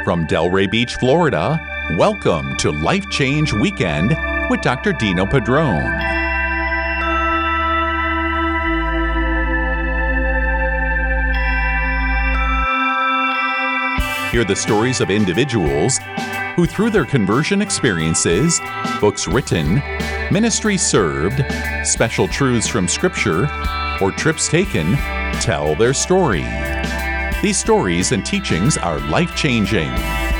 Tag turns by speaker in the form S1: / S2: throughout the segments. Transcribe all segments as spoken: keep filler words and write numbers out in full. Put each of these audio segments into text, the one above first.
S1: From Delray Beach, Florida, welcome to Life Change Weekend with Doctor Dino Padrone. Hear the stories of individuals who, through their conversion experiences, books written, ministry served, special truths from Scripture, or trips taken, tell their story. These stories and teachings are life-changing.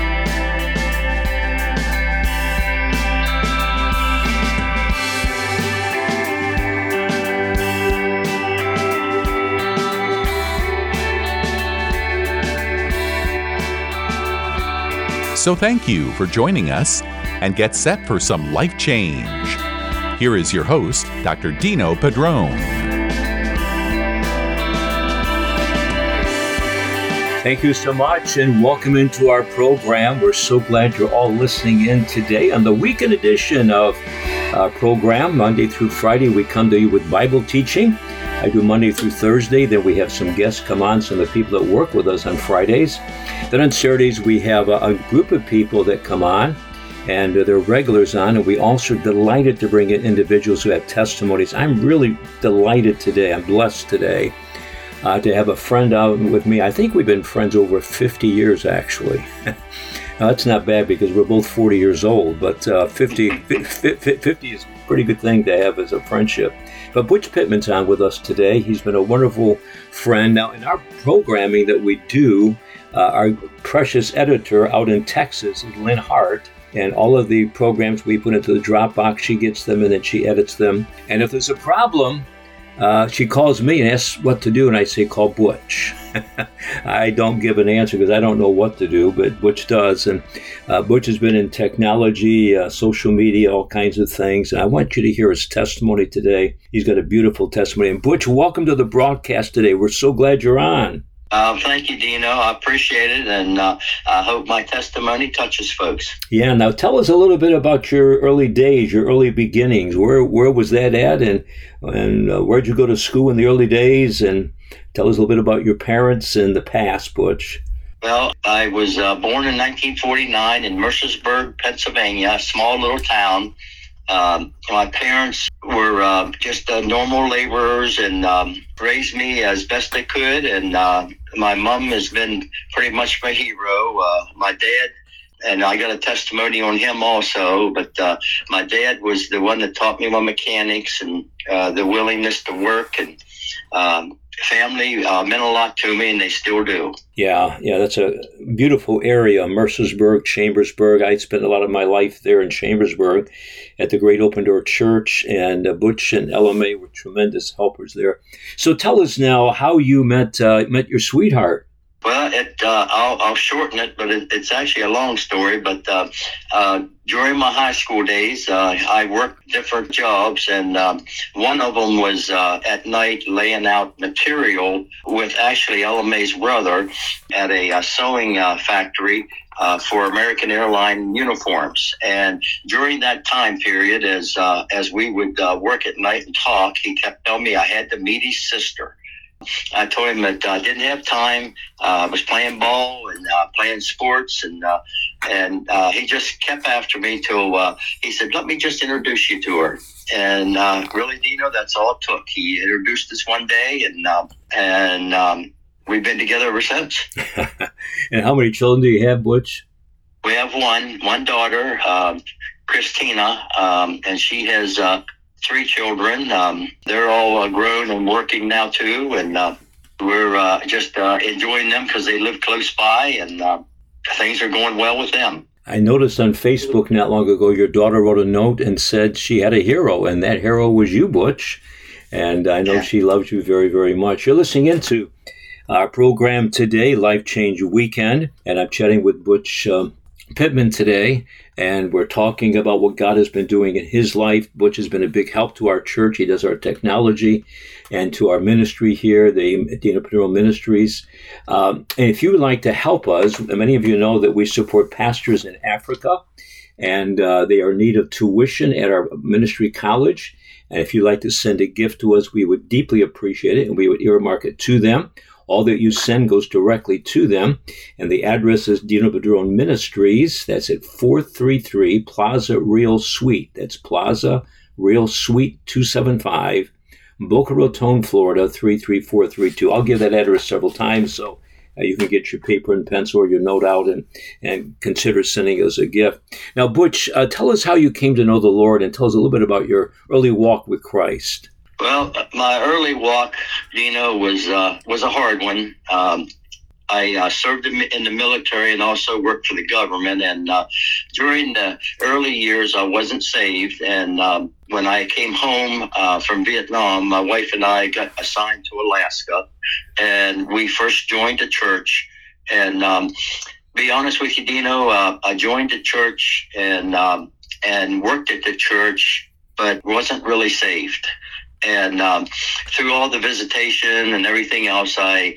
S1: So thank you for joining us and get set for some life change. Here is your host, Doctor Dino Padrone.
S2: Thank you so much and welcome into our program. We're so glad you're all listening in today on the weekend edition of our program. Monday through Friday, we come to you with Bible teaching. I do Monday through Thursday. Then we have some guests come on, some of the people that work with us on Fridays. Then on Saturdays, we have a, a group of people that come on, and they're regulars on, and we also are delighted to bring in individuals who have testimonies. I'm really delighted today. I'm blessed today uh, to have a friend out with me. I think we've been friends over fifty years, actually. Now, that's not bad because we're both forty years old, but uh, fifty, fifty is a pretty good thing to have as a friendship. But Butch Pittman's on with us today. He's been a wonderful friend. Now, in our programming that we do, uh, our precious editor out in Texas is Lynn Hart. And all of the programs we put into the Dropbox, she gets them and then she edits them. And if there's a problem, uh, she calls me and asks what to do. And I say, call Butch. I don't give an answer because I don't know what to do, but Butch does. And uh, Butch has been in technology, uh, social media, all kinds of things. And I want you to hear his testimony today. He's got a beautiful testimony. And Butch, welcome to the broadcast today. We're so glad you're on.
S3: Uh, thank you, Dino. I appreciate it, and uh, I hope my testimony touches folks.
S2: Yeah. Now, tell us a little bit about your early days, your early beginnings. Where where was that at, and and uh, where'd you go to school in the early days? And tell us a little bit about your parents and the past, Butch.
S3: Well, I was uh, born in nineteen forty-nine in Mercersburg, Pennsylvania, a small little town. Um, my parents were uh, just uh, normal laborers and um, raised me as best they could. And uh, my mom has been pretty much my hero. Uh, my dad, and I got a testimony on him also, but uh, my dad was the one that taught me my mechanics and uh, the willingness to work. And um, family uh, meant a lot to me, and they still do.
S2: Yeah, yeah, that's a beautiful area, Mercersburg, Chambersburg. I spent a lot of my life there in Chambersburg at the Great Open Door Church, and uh, Butch and Ella May were tremendous helpers there. So tell us now how you met uh, met your sweetheart.
S3: Well, it, uh, I'll, I'll shorten it, but it, it's actually a long story. But uh, uh, during my high school days, uh, I worked different jobs, and um, one of them was uh, at night laying out material with actually Ella May's brother at a, a sewing uh, factory uh, for American Airline uniforms. And during that time period, as uh, as we would uh, work at night and talk, he kept telling me I had to meet his sister. I told him that I didn't have time. I uh, was playing ball and uh, playing sports, and uh, and uh, he just kept after me till uh, he said, "Let me just introduce you to her." And uh, really, Dino, that's all it took. He introduced us one day, and uh, and um, we've been together ever since.
S2: And how many children do you have, Butch?
S3: We have one, one daughter, uh, Christina, um, and she has Uh, three children. Um, they're all uh, grown and working now too, and uh, we're uh, just uh, enjoying them because they live close by, and uh, things are going well with them.
S2: I noticed on Facebook not long ago your daughter wrote a note and said she had a hero, and that hero was you, Butch. And I know yeah. She loves you very, very much. You're listening into our program today, Life Change Weekend, and I'm chatting with Butch um, Pittman today, and we're talking about what God has been doing in his life. Butch has been a big help to our church. He does our technology and to our ministry here, the Dino Padrone Ministries. Um, and if you would like to help us, many of you know that we support pastors in Africa, and uh, they are in need of tuition at our ministry college. And if you'd like to send a gift to us, we would deeply appreciate it, and we would earmark it to them. All that you send goes directly to them. And the address is Dino Padron Ministries. That's at four thirty-three Plaza Real Suite. That's Plaza Real Suite two seventy-five, Boca Raton, Florida, three three four three two. I'll give that address several times so uh, you can get your paper and pencil or your note out and, and consider sending us a gift. Now, Butch, uh, tell us how you came to know the Lord and tell us a little bit about your early walk with Christ.
S3: Well, my early walk, Dino, was uh, was a hard one. Um, I uh, served in the military and also worked for the government. And uh, during the early years, I wasn't saved. And um, when I came home uh, from Vietnam, my wife and I got assigned to Alaska. And we first joined a church. And um, be honest with you, Dino, uh, I joined the church and um, and worked at the church, but wasn't really saved. And um, through all the visitation and everything else, I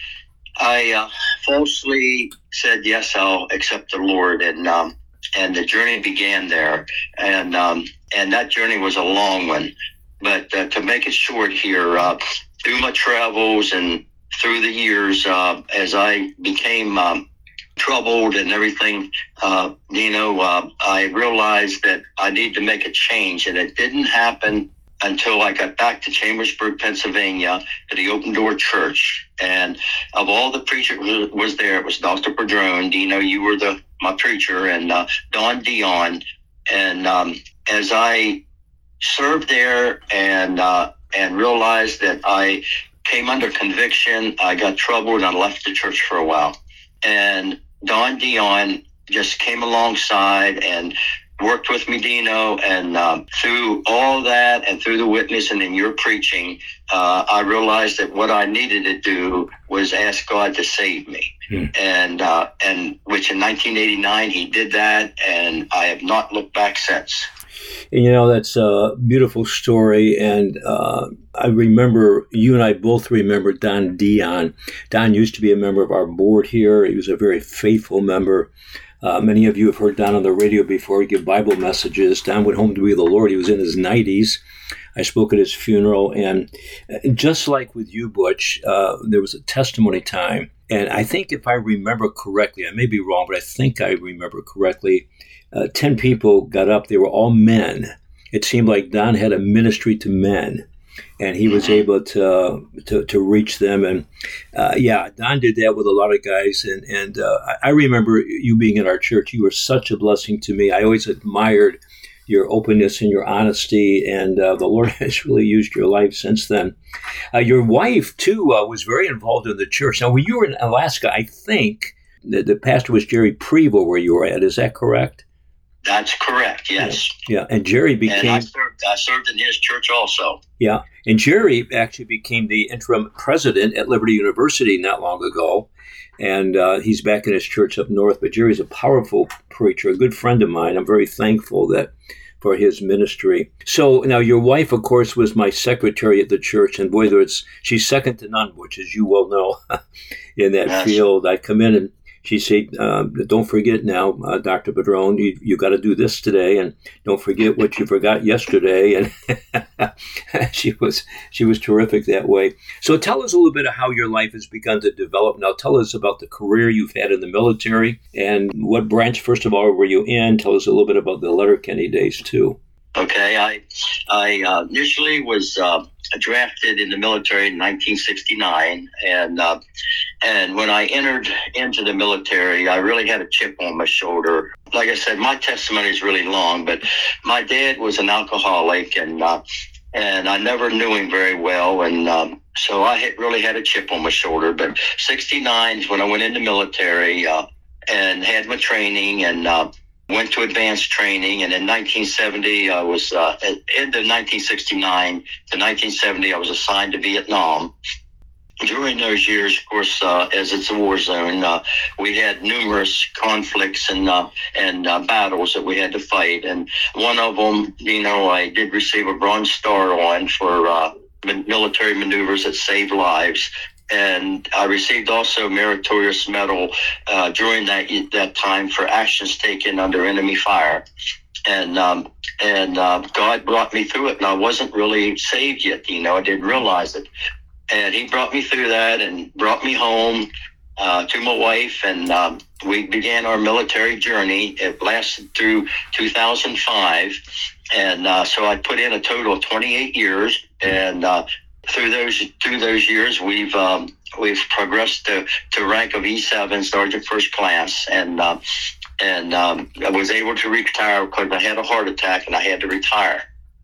S3: I uh, falsely said, yes, I'll accept the Lord. And um, and the journey began there. And um, and that journey was a long one. But uh, to make it short here, uh, through my travels and through the years, uh, as I became um, troubled and everything, uh, you know, uh, I realized that I need to make a change. And it didn't happen until I got back to Chambersburg, Pennsylvania, to the Open Door Church. And of all the preachers who was there, it was Doctor Padron. Dino, you were the my preacher, and uh, Don Dion. And um, as I served there and uh, and realized that I came under conviction, I got troubled, and I left the church for a while. And Don Dion just came alongside and worked with me, Dino, and um, through all that and through the witness and in your preaching, uh, I realized that what I needed to do was ask God to save me. Hmm. And uh, and which in nineteen eighty-nine, he did that, and I have not looked back since.
S2: And, you know, that's a beautiful story. And uh, I remember, you and I both remember Don Dion. Don used to be a member of our board here. He was a very faithful member. Uh, many of you have heard Don on the radio before. He give Bible messages. Don went home to be with the Lord. He was in his nineties. I spoke at his funeral. And just like with you, Butch, uh, there was a testimony time. And I think if I remember correctly, I may be wrong, but I think I remember correctly, uh, ten people got up. They were all men. It seemed like Don had a ministry to men. And he was able to to, to reach them. And, uh, yeah, Don did that with a lot of guys. And, and uh, I remember you being in our church. You were such a blessing to me. I always admired your openness and your honesty. And uh, the Lord has really used your life since then. Uh, your wife, too, uh, was very involved in the church. Now, when you were in Alaska, I think the, the pastor was Jerry Prevost where you were at. Is that correct?
S3: That's correct, yes.
S2: Yeah, yeah. And Jerry became...
S3: And I served, I served in his church also.
S2: Yeah, and Jerry actually became the interim president at Liberty University not long ago, and uh, he's back in his church up north. But Jerry's a powerful preacher, a good friend of mine. I'm very thankful that for his ministry. So now your wife, of course, was my secretary at the church, and boy, there's, she's second to none, which, as you well know, in that yes. field. I come in and she said, um, don't forget now, uh, Doctor Padron, you, you got to do this today, and don't forget what you forgot yesterday. And she was she was terrific that way. So tell us a little bit of how your life has begun to develop. Now tell us about the career you've had in the military, and what branch, first of all, were you in? Tell us a little bit about the Letterkenny days, too.
S3: Okay, I I uh, initially was uh, drafted in the military in nineteen sixty-nine, and uh, and when I entered into the military, I really had a chip on my shoulder. Like I said, my testimony is really long, but my dad was an alcoholic, and uh, and I never knew him very well, and um, so I had really had a chip on my shoulder. But sixty-nine is when I went into the military uh, and had my training, and uh, went to advanced training, and in nineteen seventy, I was, uh, at the end of nineteen sixty-nine to nineteen seventy, I was assigned to Vietnam. During those years, of course, uh, as it's a war zone, uh, we had numerous conflicts and uh, and uh, battles that we had to fight. And one of them, you know, I did receive a Bronze Star on for uh, military maneuvers that saved lives. And I received also a meritorious medal uh, during that that time for actions taken under enemy fire. And um, and uh, God brought me through it, and I wasn't really saved yet. You know, I didn't realize it. and he brought me through that and brought me home uh, to my wife, and um, we began our military journey. It lasted through two thousand five, and uh, so I put in a total of twenty-eight years, and uh, through those through those years, we've um, we've progressed to, to rank of E seven, Sergeant First Class, and uh, and um, I was able to retire because I had a heart attack and I had to retire,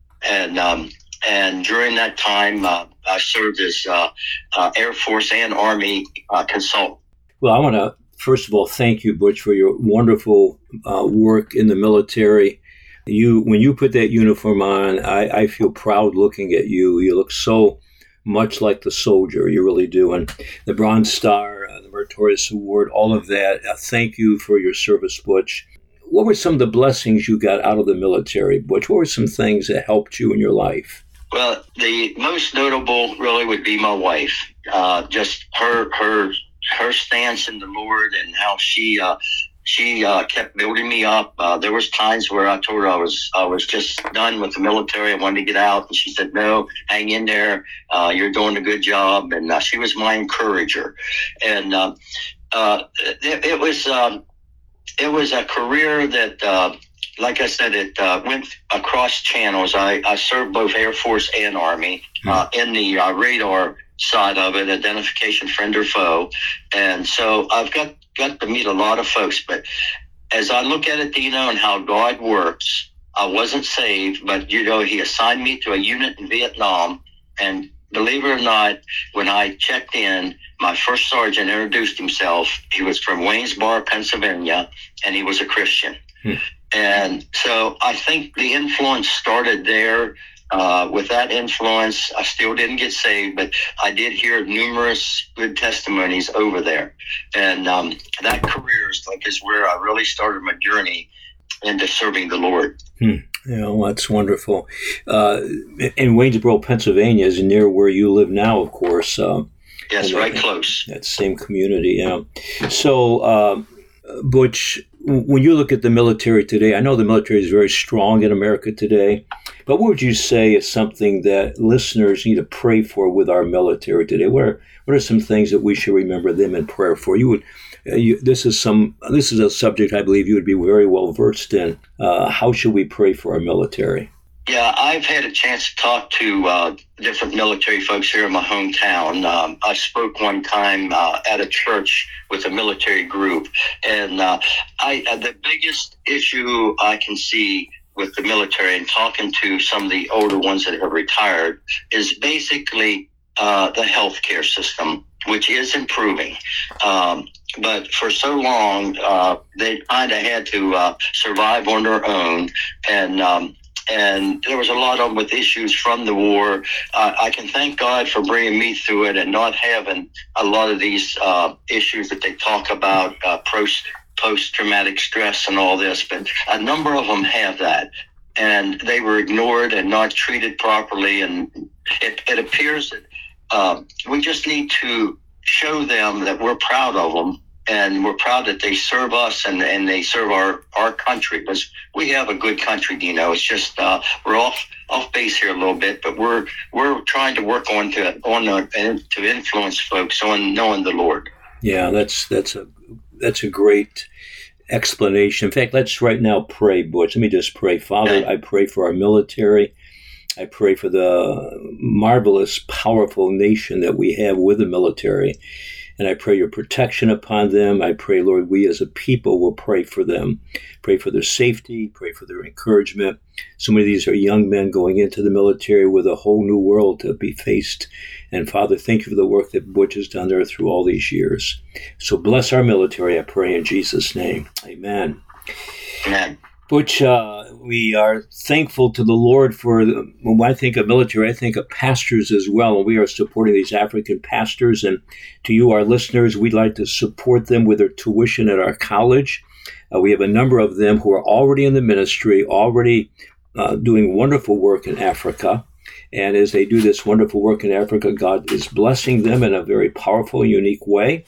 S3: and um, and during that time, uh, I served as uh, uh, Air Force and Army uh, consultant.
S2: Well, I want to, first of all, thank you, Butch, for your wonderful uh, work in the military. You, when you put that uniform on, I, I feel proud looking at you. You look so much like the soldier, you really do. And the Bronze Star, uh, the Meritorious Award, all of that. Uh, thank you for your service, Butch. What were some of the blessings you got out of the military, Butch? What were some things that helped you in your life?
S3: Well, the most notable really would be my wife. Uh, just her, her, her stance in the Lord, and how she, uh, she uh, kept building me up. Uh, there was times where I told her I was, I was just done with the military. I wanted to get out, and she said, "No, hang in there. Uh, you're doing a good job." And uh, she was my encourager. And uh, uh, it, it was, um, it was a career that. Uh, Like I said, it uh, went across channels. I, I served both Air Force and Army uh, in the uh, radar side of it, identification, friend or foe. And so I've got, got to meet a lot of folks. But as I look at it, Dino, and how God works, I wasn't saved, but, you know, he assigned me to a unit in Vietnam. And believe it or not, when I checked in, my first sergeant introduced himself. He was from Waynesboro, Pennsylvania, and he was a Christian. Hmm. And so I think the influence started there. Uh, with that influence, I still didn't get saved, but I did hear numerous good testimonies over there. And um, that career is like is where I really started my journey into serving the Lord.
S2: Hmm. Yeah, well, that's wonderful. Uh, in Waynesboro, Pennsylvania is near where you live now, of course. Uh,
S3: yes, right that, close.
S2: That same community, yeah. So, uh, Butch, when you look at the military today, I know the military is very strong in America today, but what would you say is something that listeners need to pray for with our military today? What are, what are some things that we should remember them in prayer for? You would, uh, you, this is some, this is a subject I believe you would be very well versed in. Uh, how should we pray for our military?
S3: Yeah, I've had a chance to talk to uh, different military folks here in my hometown. Um, I spoke one time uh, at a church with a military group, and uh, I uh, the biggest issue I can see with the military, and talking to some of the older ones that have retired, is basically uh, the healthcare system, which is improving. Um, but for so long, uh, they kind of had to uh, survive on their own, and um, And there was a lot of them with issues from the war. Uh, I can thank God for bringing me through it and not having a lot of these uh, issues that they talk about, uh, post, post-traumatic stress and all this. But a number of them have that. And they were ignored and not treated properly. And it, it appears that uh, we just need to show them that we're proud of them. And we're proud that they serve us and, and they serve our, our country, because we have a good country, you know. It's just uh, we're off off base here a little bit, but we're we're trying to work on to on the, to influence folks on knowing the Lord.
S2: Yeah, that's that's a that's a great explanation. In fact, let's right now pray, Butch. Let me just pray. Father, okay. I pray for our military. I pray for the marvelous, powerful nation that we have with the military. And I pray your protection upon them. I pray, Lord, we as a people will pray for them. Pray for their safety. Pray for their encouragement. So many of these are young men going into the military with a whole new world to be faced. And Father, thank you for the work that Butch has done there through all these years. So bless our military, I pray in Jesus' name. Amen.
S3: Amen.
S2: Butch, uh, we are thankful to the Lord for, the, when I think of military, I think of pastors as well. And we are supporting these African pastors. And to you, our listeners, we'd like to support them with their tuition at our college. Uh, we have a number of them who are already in the ministry, already uh, doing wonderful work in Africa. And as they do this wonderful work in Africa, God is blessing them in a very powerful, unique way.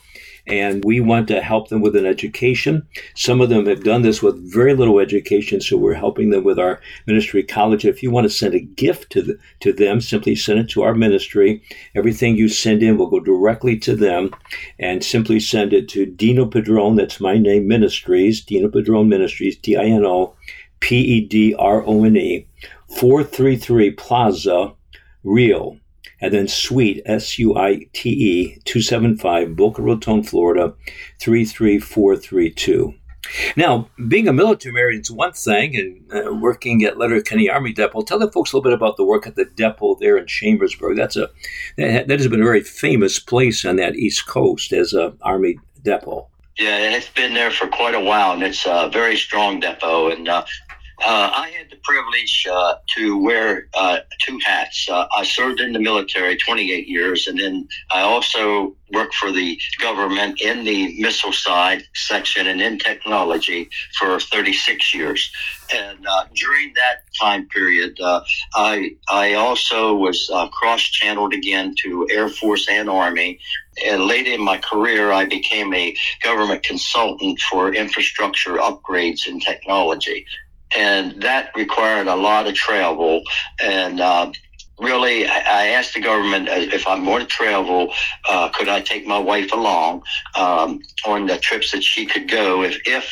S2: and we want to help them with an education. Some of them have done this with very little education, so we're helping them with our ministry college. If you want to send a gift to the, to them, simply send it to our ministry. Everything you send in will go directly to them, and simply send it to Dino Padron, that's my name, Ministries, Dino Padron Ministries, D I N O P E D R O N E, four thirty-three Plaza, Rio, and then Suite, S U I T E, two seventy-five, Boca Raton, Florida, three three four three two. Now, being a military man is one thing, and uh, working at Letterkenny Army Depot. Tell the folks a little bit about the work at the depot there in Chambersburg. That's a that, that has been a very famous place on that East Coast as a Army depot.
S3: Yeah, and it's been there for quite a while, and it's a very strong depot. And uh, uh, I had the privilege uh, to wear uh, two hats. Uh, I served in the military twenty-eight years, and then I also worked for the government in the missile side section and in technology for thirty-six years. And uh, during that time period, uh, I I also was uh, cross-channeled again to Air Force and Army. And late in my career, I became a government consultant for infrastructure upgrades and technology. And that required a lot of travel. And uh, really, I asked the government if I'm going to travel, uh, could I take my wife along um, on the trips that she could go if if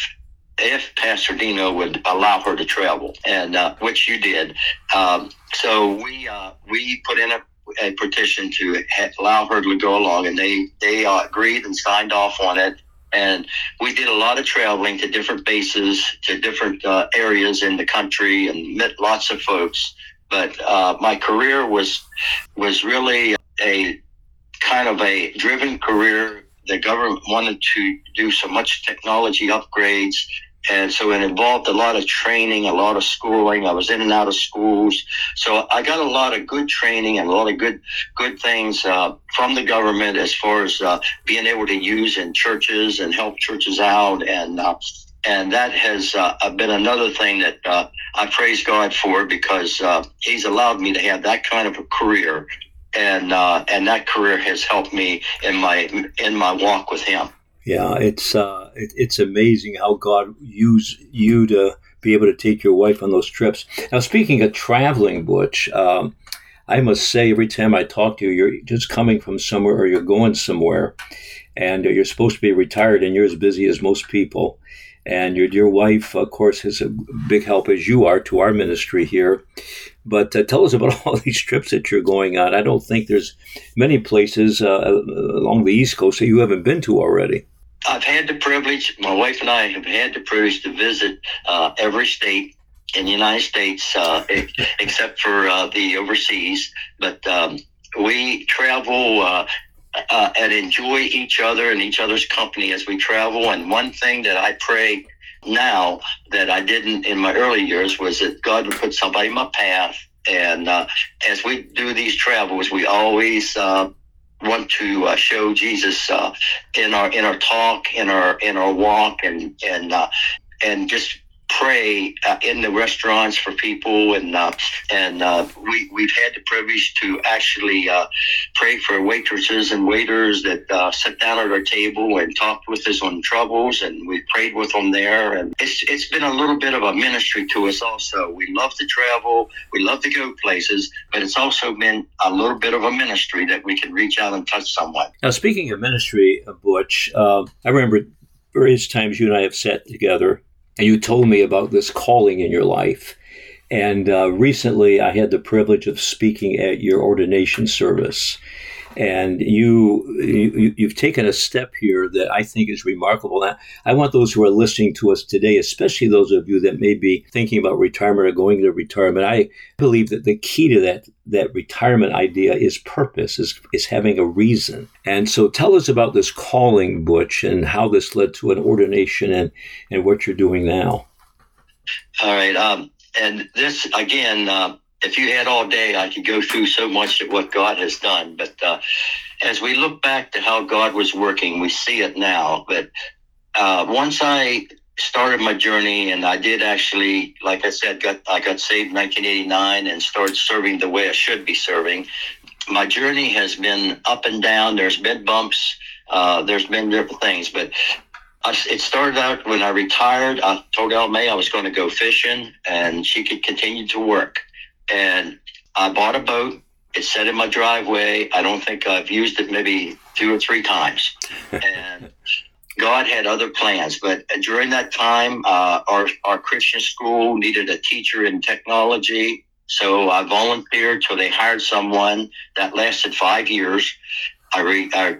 S3: if Pastor Dino would allow her to travel, and uh, which you did. Um, so we uh, we put in a, a petition to ha- allow her to go along, and they they uh, agreed and signed off on it. And we did a lot of traveling to different bases, to different uh, areas in the country, and met lots of folks. But uh, my career was was really a kind of a driven career. The government wanted to do so much technology upgrades, and so it involved a lot of training, a lot of schooling. I was in and out of schools, so I got a lot of good training and a lot of good good things uh, from the government as far as uh, being able to use in churches and help churches out, and uh, and that has uh, been another thing that uh, I praise God for, because uh, He's allowed me to have that kind of a career, and uh, and that career has helped me in my in my walk with Him.
S2: Yeah, it's uh, it, it's amazing how God used you to be able to take your wife on those trips. Now, speaking of traveling, Butch, um, I must say every time I talk to you, you're just coming from somewhere or you're going somewhere, and you're supposed to be retired, and you're as busy as most people. And your dear wife, of course, is a big help, as you are, to our ministry here. But uh, tell us about all these trips that you're going on. I don't think there's many places uh, along the East Coast that you haven't been to already.
S3: I've had the privilege, my wife and I have had the privilege to visit uh, every state in the United States, uh, except for uh, the overseas. But um, we travel uh, uh, and enjoy each other and each other's company as we travel. And one thing that I pray now that I didn't in my early years was that God would put somebody in my path. And uh, as we do these travels, we always uh, want to uh, show Jesus uh, in our in our talk, in our in our walk, and and uh, and just pray uh, in the restaurants for people, and uh, and uh, we we've had the privilege to actually uh, pray for waitresses and waiters that uh, sat down at our table and talked with us on troubles, and we prayed with them there. And it's it's been a little bit of a ministry to us also. We love to travel, we love to go places, but it's also been a little bit of a ministry that we can reach out and touch someone.
S2: Now, speaking of ministry, Butch, uh, I remember various times you and I have sat together, and you told me about this calling in your life. And uh, recently I had the privilege of speaking at your ordination service. And you, you, you've taken a step here that I think is remarkable. Now, I want those who are listening to us today, especially those of you that may be thinking about retirement or going into retirement, I believe that the key to that, that retirement idea is purpose, is, is having a reason. And so tell us about this calling, Butch, and how this led to an ordination and, and what you're doing now.
S3: All right. Um, and this, again, uh, if you had all day, I could go through so much of what God has done. But uh, as we look back to how God was working, we see it now. But uh, once I started my journey, and I did actually, like I said, got I got saved in nineteen eighty-nine and started serving the way I should be serving. my journey has been up and down. There's been bumps. Uh, there's been different things, but I, it started out when I retired. I told El May I was going to go fishing and she could continue to work. And I bought a boat. It's set in my driveway. I don't think I've used it maybe two or three times. And God had other plans. But during that time, uh, our, our Christian school needed a teacher in technology. So I volunteered till they hired someone. That lasted five years. I, re, I,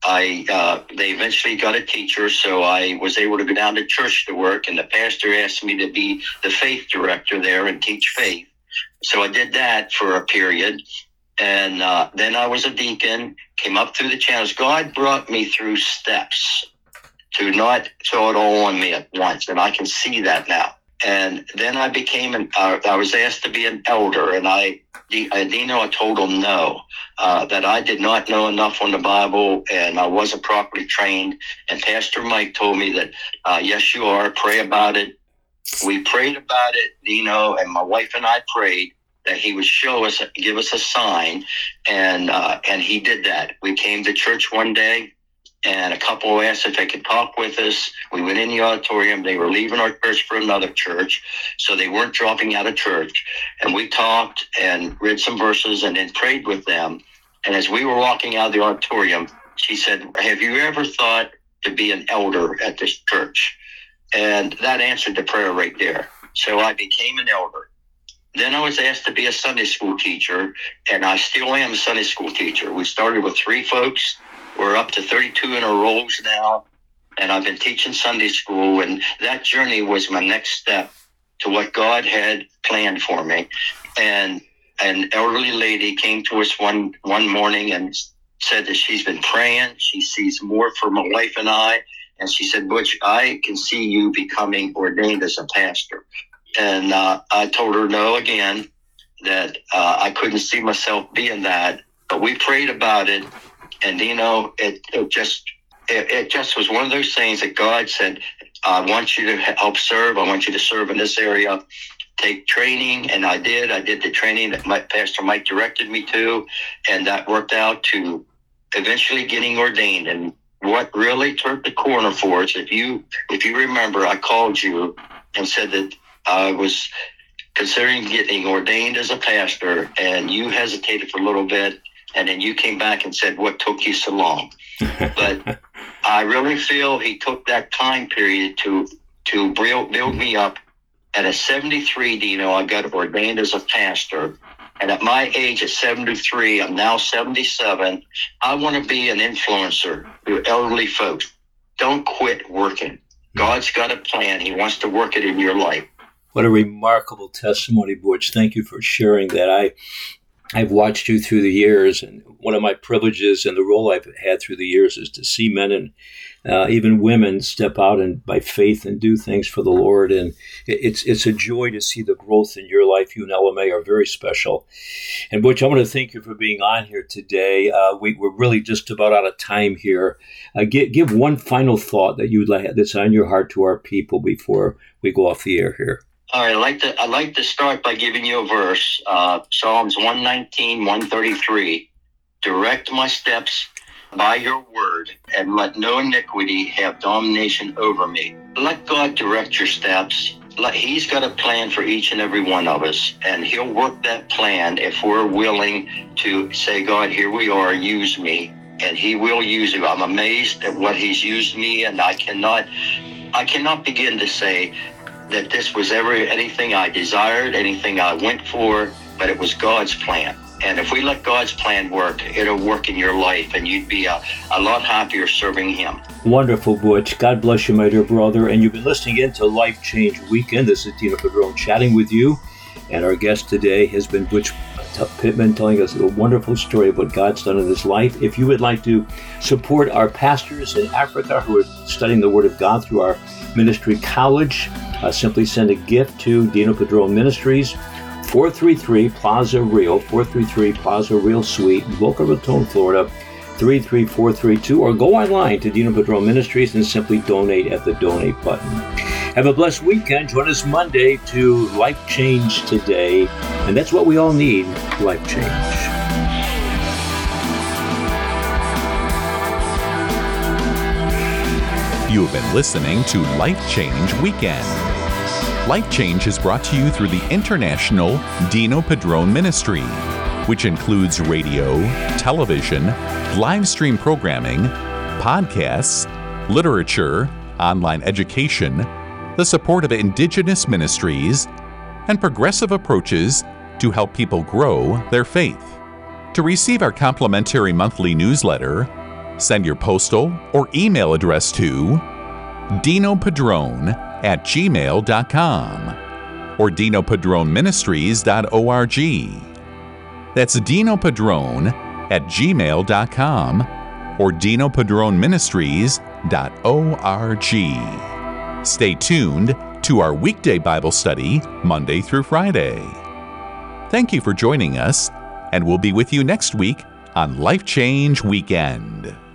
S3: I uh, they eventually got a teacher, so I was able to go down to church to work, and the pastor asked me to be the faith director there and teach faith. So I did that for a period, and uh, then I was a deacon, came up through the channels. God brought me through steps to not throw it all on me at once, and I can see that now. And then I became an, uh, I was asked to be an elder, and I, Dino, I told him no, uh, that I did not know enough on the Bible, and I wasn't properly trained. And Pastor Mike told me that, uh, yes, you are, pray about it. We prayed about it, Dino, and my wife and I prayed that he would show us, give us a sign, and uh, and he did that. We came to church one day, and a couple asked if they could talk with us. We went in the auditorium. They were leaving our church for another church, so they weren't dropping out of church. And we talked and read some verses and then prayed with them. And as we were walking out of the auditorium, she said, have you ever thought to be an elder at this church? And that answered the prayer right there. So I became an elder. Then I was asked to be a Sunday school teacher, and I still am a Sunday school teacher. We started with three folks. We're up to thirty-two in our roles now, and I've been teaching Sunday school, and that journey was my next step to what God had planned for me. And an elderly lady came to us one, one morning and said that she's been praying. She sees more for my wife and I, and she said, Butch, I can see you becoming ordained as a pastor. And uh, I told her no again, that uh, I couldn't see myself being that, but we prayed about it. And, you know, it, it just it, it just was one of those things that God said, I want you to help serve. I want you to serve in this area. Take training. And I did. I did the training that my, Pastor Mike directed me to. And that worked out to eventually getting ordained. And what really turned the corner for us, if you, if you remember, I called you and said that I was considering getting ordained as a pastor, and you hesitated for a little bit. And then you came back and said, what took you so long? But I really feel he took that time period to to build, build me up. At a seventy-three, Dino, I got ordained as a pastor. And at my age, at seventy-three, I'm now seventy-seven. I want to be an influencer to elderly folks. Don't quit working. God's got a plan. He wants to work it in your life.
S2: What a remarkable testimony, Butch. Thank you for sharing that. I I've watched you through the years, and one of my privileges and the role I've had through the years is to see men and uh, even women step out and by faith and do things for the Lord. And it's it's a joy to see the growth in your life. You and Ella May are very special. And Butch, I want to thank you for being on here today. Uh, we, we're really just about out of time here. Uh, give, give one final thought that you'd like that's on your heart to our people before we go off the air here.
S3: All right, I'd like to, I'd like to start by giving you a verse, uh, Psalms one nineteen, one thirty-three. Direct my steps by your word, and let no iniquity have domination over me. Let God direct your steps. Let, he's got a plan for each and every one of us, and he'll work that plan if we're willing to say, God, here we are, use me, and he will use you. I'm amazed at what he's used me, and I cannot, I cannot begin to say that this was ever anything I desired, anything I went for, but it was God's plan. And if we let God's plan work, it'll work in your life, and you'd be a, a lot happier serving him.
S2: Wonderful, Butch. God bless you, my dear brother. And you've been listening in to Life Change Weekend. This is Dino Padron chatting with you. And our guest today has been Butch Pittman, telling us a wonderful story of what God's done in his life. If you would like to support our pastors in Africa who are studying the Word of God through our ministry college, uh, simply send a gift to Dino Padron Ministries, four three three Plaza Real, four three three Plaza Real Suite, Boca Raton, Florida, three three four three two, or go online to Dino Padron Ministries and simply donate at the donate button. Have a blessed weekend. Join us Monday to Life Change Today. And that's what we all need, life change.
S1: You have been listening to Life Change Weekend. Life Change is brought to you through the International Dino Padrone Ministry, which includes radio, television, live stream programming, podcasts, literature, online education, the support of indigenous ministries, and progressive approaches to help people grow their faith. To receive our complimentary monthly newsletter, send your postal or email address to dinopadrone at gmail dot com or dino padrone ministries dot org. That's dinopadrone at gmail dot com or dino padrone ministries dot org. Stay tuned to our weekday Bible study Monday through Friday. Thank you for joining us, and we'll be with you next week on Life Change Weekend.